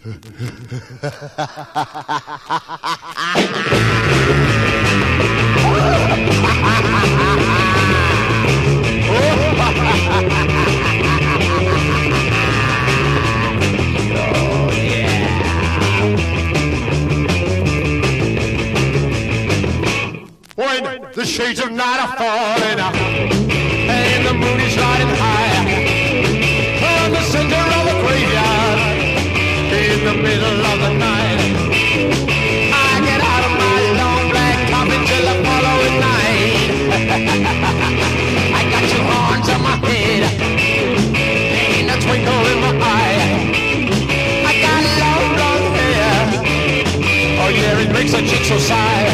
When the shades of night are falling and the moon is riding high on the center of a graveyard in the middle of the night, I get out of my long black coffin till the following night. I got two horns on my head and a twinkle in my eye. I got long blonde hair, oh yeah, it makes a chick so sigh.